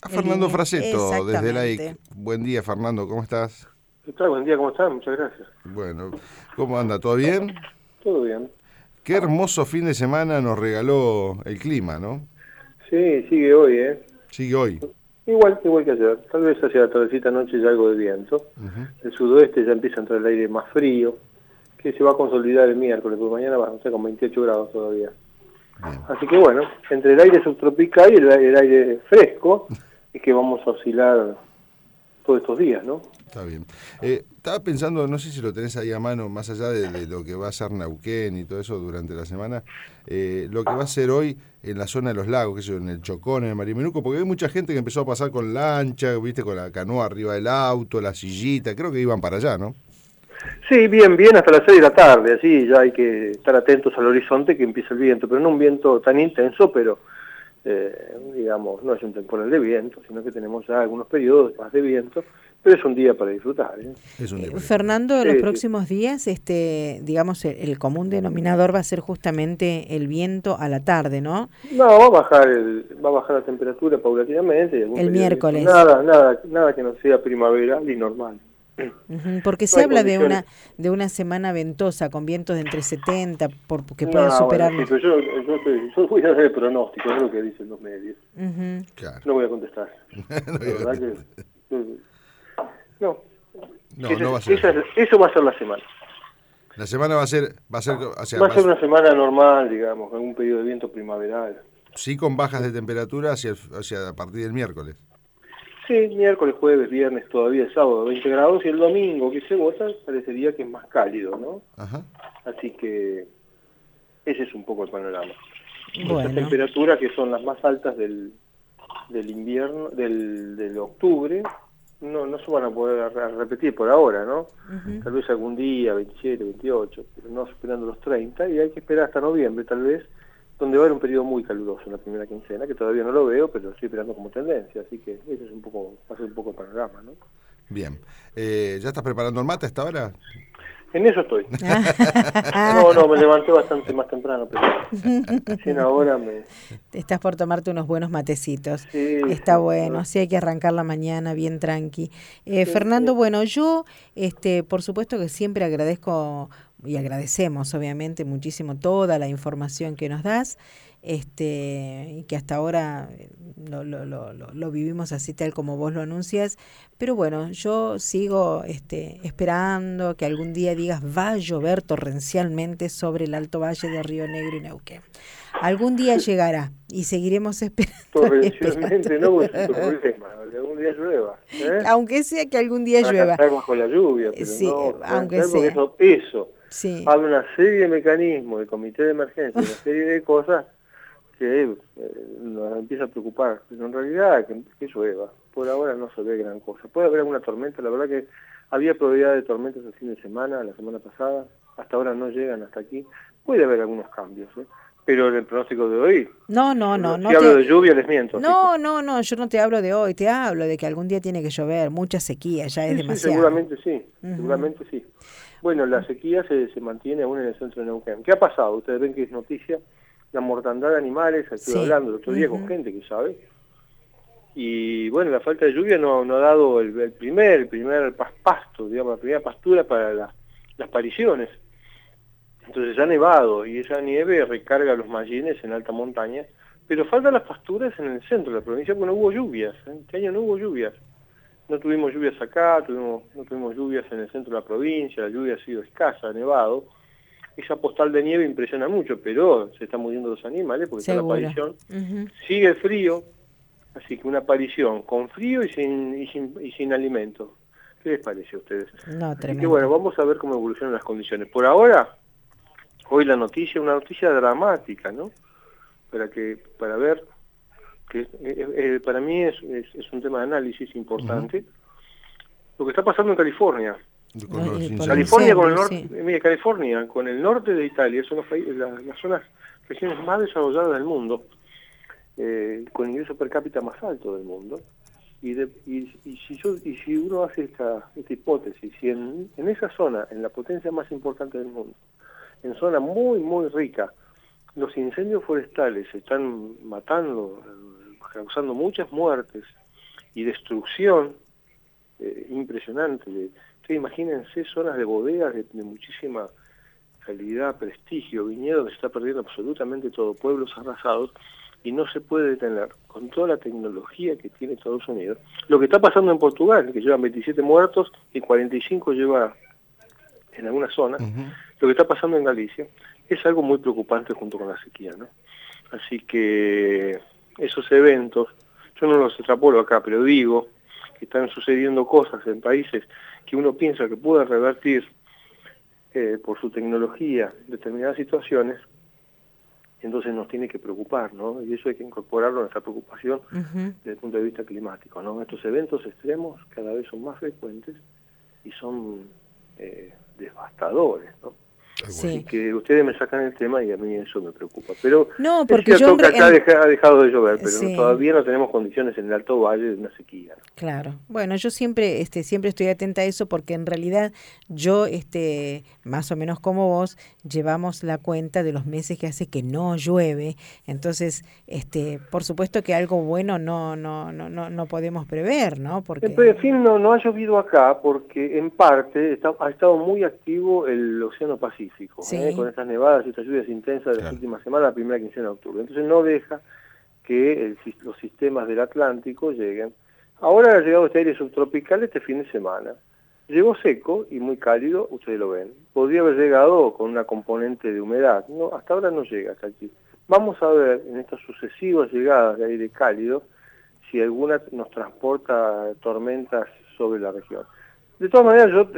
Fernando Fraseto, desde la Exactamente. IC. Buen día, Fernando, ¿cómo estás? ¿Qué tal? Buen día, ¿cómo están? Muchas gracias. Bueno, ¿cómo anda? ¿Todo bien? Todo bien. Qué hermoso fin de semana nos regaló el clima, ¿no? Sí, sigue hoy, ¿eh? Sigue hoy. Igual que ayer. Tal vez hacia la tardecita noche ya algo de viento. El sudoeste ya empieza a entrar el aire más frío, que se va a consolidar el miércoles, porque mañana va a estar con 28 grados todavía. Bien. Así que bueno, entre el aire subtropical y el aire fresco, es que vamos a oscilar todos estos días, ¿no? Está bien. Estaba pensando, no sé si lo tenés ahí a mano, más allá de lo que va a ser Neuquén y todo eso durante la semana, lo que va a ser hoy en la zona de los lagos, qué sé yo, en el Chocón, en el Marimenuco, porque hay mucha gente que empezó a pasar con lancha, viste, con la canoa arriba del auto, la sillita, creo que iban para allá, ¿no? Sí, bien, hasta las 6 de la tarde, así ya hay que estar atentos al horizonte que empieza el viento, pero no un viento tan intenso, pero digamos, no es un temporal de viento, sino que tenemos ya algunos periodos más de viento, pero es un día para disfrutar, ¿eh? Es un día. Fernando, Sí, los sí. próximos días, digamos, el común denominador va a ser justamente el viento a la tarde, ¿no? No, va a bajar la temperatura paulatinamente. Y algún El periodo de viento. miércoles. Nada que no sea primaveral y normal. Ujú, porque No se hay habla condiciones. de una semana ventosa con vientos de entre 70, que No, pueden superar bueno, sí, los... pero yo voy a dar el pronóstico, no es lo que dicen los medios. Ujú. Claro. No voy a contestar. No La voy a verdad contestar. no. No va a ser. Eso va a ser la semana. La semana va a ser, o sea, Va a ser una semana normal, digamos, con un periodo de viento primaveral. sí con bajas de temperatura hacia a partir del miércoles. Sí, miércoles, jueves, viernes, todavía sábado 20 grados y el domingo que se vota parecería que es más cálido, ¿no? Ajá. Así que ese es un poco el panorama. Estas Bueno, temperaturas que son las más altas del invierno, del octubre, no se van a poder repetir por ahora, ¿no? Tal vez algún día, 27, 28, pero no superando los 30, y hay que esperar hasta noviembre tal vez, donde va a haber un periodo muy caluroso en la primera quincena, que todavía no lo veo, pero estoy esperando como tendencia, así que ese es va a ser un poco el panorama, ¿no? Bien. ¿Ya estás preparando el mate hasta ahora? En eso estoy. No, me levanté bastante más temprano, pero recién ahora me... estás por tomarte unos buenos matecitos. Sí, Está sí, bueno, así hay que arrancar la mañana bien tranqui. Fernando, sí. bueno, yo, por supuesto que siempre agradezco y agradecemos, obviamente, muchísimo toda la información que nos das, y que hasta ahora lo vivimos así tal como vos lo anuncias, pero bueno, yo sigo esperando que algún día digas va a llover torrencialmente sobre el Alto Valle de Río Negro y Neuquén. Algún día llegará y seguiremos esperando. Torrencialmente no, porque es un problema, que algún día llueva, ¿eh? Aunque sea que algún día Para llueva. cantar bajo la lluvia, pero Sí, no aunque torrencial, porque sea. eso Sí. habla una serie de mecanismos, de comité de emergencia, una serie de cosas que nos empieza a preocupar, pero en realidad que llueva. Por ahora no se ve gran cosa. Puede haber alguna tormenta, la verdad que había probabilidad de tormentas el fin de semana, la semana pasada, hasta ahora no llegan hasta aquí. Puede haber algunos cambios, ¿eh? Pero en el pronóstico de hoy, No si hablo de lluvia les miento. No, yo no te hablo de hoy, te hablo de que algún día tiene que llover, mucha sequía, ya es Sí, demasiado. seguramente sí, seguramente sí. Bueno, la sequía se mantiene aún en el centro de Neuquén. ¿Qué ha pasado? Ustedes ven que es noticia la mortandad de animales, estuve Sí. hablando el otro día con gente que sabe. Y bueno, la falta de lluvia no ha dado el primer pasto, digamos, la primera pastura para las pariciones. Entonces ya ha nevado y esa nieve recarga los mallines en alta montaña, pero faltan las pasturas en el centro de la provincia porque no hubo lluvias. Este año no hubo lluvias. No tuvimos lluvias acá, no tuvimos lluvias en el centro de la provincia, la lluvia ha sido escasa, ha nevado. Esa postal de nieve impresiona mucho, pero se están muriendo los animales porque está la Seguro. aparición. Sigue el frío, así que una aparición con frío y sin alimento. ¿Qué les parece a ustedes? No, Así tremendo. que bueno, vamos a ver cómo evolucionan las condiciones. Por ahora, hoy la noticia, una noticia dramática, ¿no? Para ver, que para mí es un tema de análisis importante. Lo que está pasando en California. Con los por incendios. California con el incendios, norte, sí. mire, California con el norte de Italia son las zonas, regiones más desarrolladas del mundo, con ingreso per cápita más alto del mundo. Y si uno hace esta hipótesis, si en esa zona, en la potencia más importante del mundo, en zona muy, muy rica, los incendios forestales se están matando, causando muchas muertes, y destrucción impresionante. Ustedes imagínense zonas de bodegas de muchísima calidad, prestigio, viñedo, que se está perdiendo absolutamente todo, pueblos arrasados, y no se puede detener con toda la tecnología que tiene Estados Unidos. Lo que está pasando en Portugal, que llevan 27 muertos y 45 lleva en alguna zona, lo que está pasando en Galicia es algo muy preocupante junto con la sequía, ¿no? Así que esos eventos, yo no los extrapolo acá, pero digo que están sucediendo cosas en países que uno piensa que puede revertir por su tecnología determinadas situaciones, entonces nos tiene que preocupar, ¿no? Y eso hay que incorporarlo a nuestra preocupación desde el punto de vista climático, ¿no? Estos eventos extremos cada vez son más frecuentes y son devastadores, ¿no? Sí. Así que ustedes me sacan el tema y a mí eso me preocupa. Pero no, porque es cierto que acá ha dejado de llover, pero sí, todavía no tenemos condiciones en el Alto Valle de una sequía, ¿no? Claro. Bueno, yo siempre estoy atenta a eso porque en realidad yo, más o menos como vos, llevamos la cuenta de los meses que hace que no llueve. Entonces, por supuesto que algo bueno no podemos prever, ¿no? Porque En fin, no ha llovido acá porque en parte ha estado muy activo el Océano Pacífico, sí, con estas nevadas y estas lluvias intensas de las últimas semanas, la primera quincena de octubre. Entonces no deja que los sistemas del Atlántico lleguen. Ahora ha llegado este aire subtropical este fin de semana. Llegó seco y muy cálido, ustedes lo ven. Podría haber llegado con una componente de humedad. No, hasta ahora no llega hasta aquí. Vamos a ver en estas sucesivas llegadas de aire cálido si alguna nos transporta tormentas sobre la región. De todas maneras, yo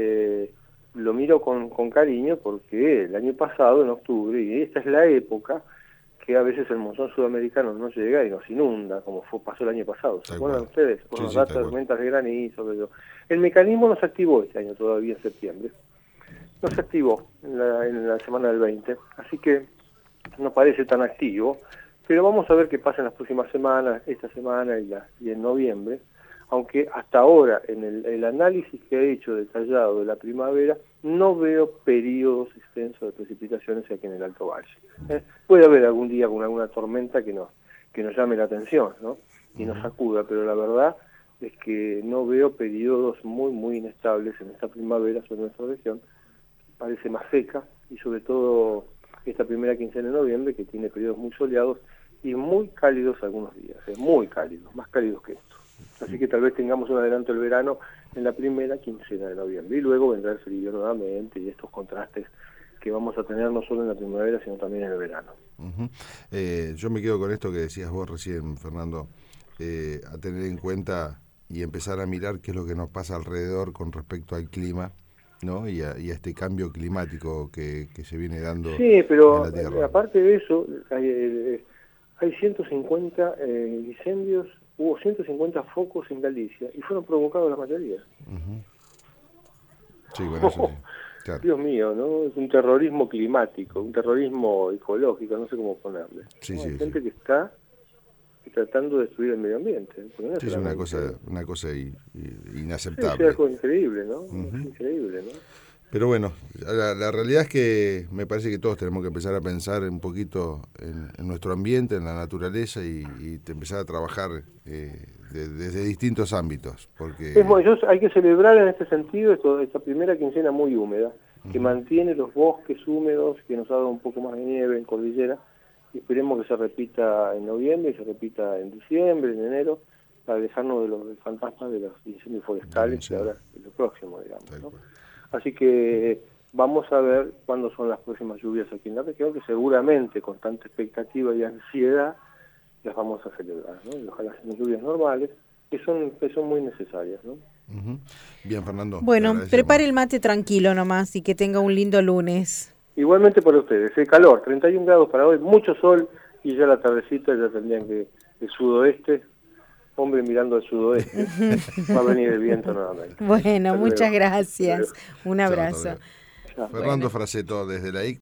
lo miro con cariño porque el año pasado, en octubre, y esta es la época que a veces el monzón sudamericano no llega y nos inunda, como pasó el año pasado. ¿Se acuerdan ustedes? Con las tormentas de granizo. El mecanismo no se activó este año todavía en septiembre. No se activó en la semana del 20, así que no parece tan activo, pero vamos a ver qué pasa en las próximas semanas, esta semana y en noviembre, aunque hasta ahora en el análisis que he hecho detallado de la primavera no veo periodos extensos de precipitaciones aquí en el Alto Valle. Puede haber algún día con alguna tormenta que nos llame la atención, ¿no? Y nos sacuda, pero la verdad es que no veo periodos muy inestables en esta primavera sobre nuestra región. Parece más seca y sobre todo esta primera quincena de noviembre, que tiene periodos muy soleados y muy cálidos algunos días, muy cálidos, más cálidos que esto. Así que tal vez tengamos un adelanto del verano en la primera quincena de noviembre y luego vendrá el frío nuevamente y estos contrastes que vamos a tener no solo en la primavera sino también en el verano. Yo me quedo con esto que decías vos recién, Fernando, a tener en cuenta y empezar a mirar qué es lo que nos pasa alrededor con respecto al clima, ¿no? Y a este cambio climático que se viene dando. Sí, pero en la Tierra. Aparte de eso, hay 150 incendios. Hubo 150 focos en Galicia y fueron provocados la mayoría. Sí, bueno, eso sí. Claro. Dios mío, ¿no? Es un terrorismo climático, un terrorismo ecológico, no sé cómo ponerle. Sí, ¿no? sí, Hay gente que está tratando de destruir el medio ambiente. No es una cosa inaceptable. Sí, es algo increíble, ¿no? Es increíble, ¿no? Pero bueno, la realidad es que me parece que todos tenemos que empezar a pensar un poquito en nuestro ambiente, en la naturaleza y empezar a trabajar desde distintos ámbitos. Porque hay que celebrar en este sentido esta primera quincena muy húmeda, que mantiene los bosques húmedos, que nos ha dado un poco más de nieve en cordillera, y esperemos que se repita en noviembre, y se repita en diciembre, en enero, para dejarnos de los fantasmas de los incendios forestales, que ahora es lo próximo, digamos, ¿no? Así que vamos a ver cuándo son las próximas lluvias aquí en la región, que seguramente con tanta expectativa y ansiedad las vamos a celebrar, ¿no? Y ojalá sean lluvias normales, que son muy necesarias, ¿no? Bien, Fernando. Bueno, prepare el mate tranquilo nomás y que tenga un lindo lunes. Igualmente para ustedes, el calor, 31 grados para hoy, mucho sol y ya la tardecita ya tendrían que el sudoeste, hombre mirando al sudoeste, va a venir el viento nuevamente. Bueno, muchas gracias. Un abrazo. Fernando Fraseto desde la IC.